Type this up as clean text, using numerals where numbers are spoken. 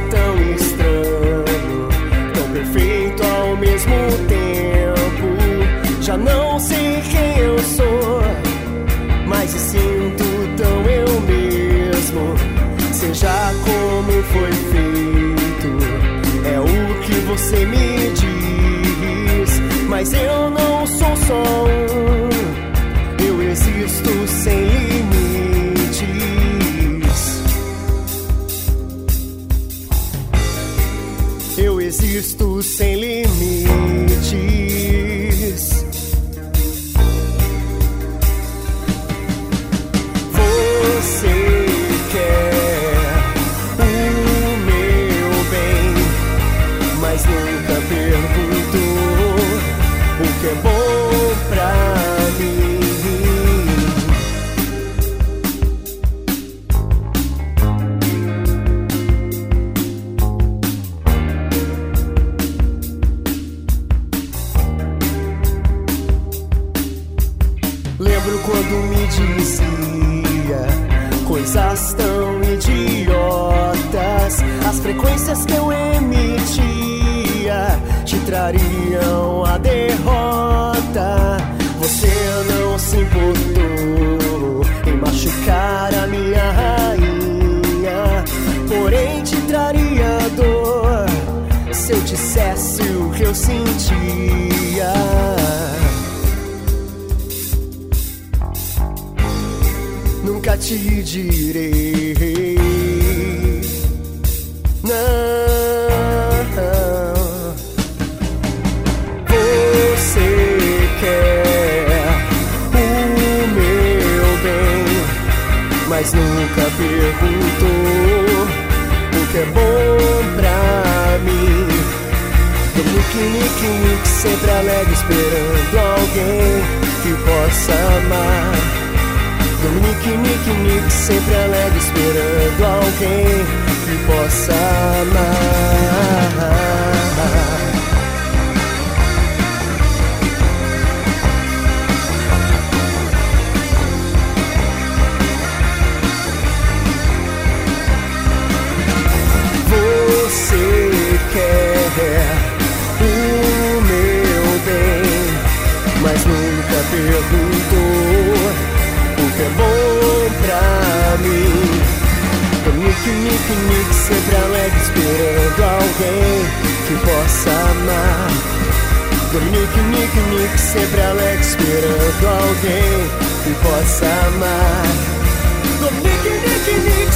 tão estranho, tão perfeito ao mesmo tempo. Já não sei quem eu sou, mas me sinto tão eu mesmo. Seja como foi feito, é o que você me diz. Mas eu não sou só eu existo sem limites. Eu existo sem limites. Você quer o meu bem, mas nunca perguntou o que é bom pra mim. Lembro quando me dizia coisas tão idiotas. As frequências que eu emitia te trariam a derrota. Você não se importou em machucar a minha rainha, porém te traria dor se eu dissesse o que eu sentia. Nunca te direi não. Você quer o meu bem, mas nunca perguntou o que é bom pra mim. Dominique, sempre alegre, esperando alguém que possa amar. Dominique, sempre alegre, esperando alguém que possa amar. Você quer o meu bem, mas nunca perguntou o que é bom pra mim. Dominique, sempre alegre, esperando alguém que possa amar. Dominique, sempre alegre, esperando alguém que possa amar. Dominique,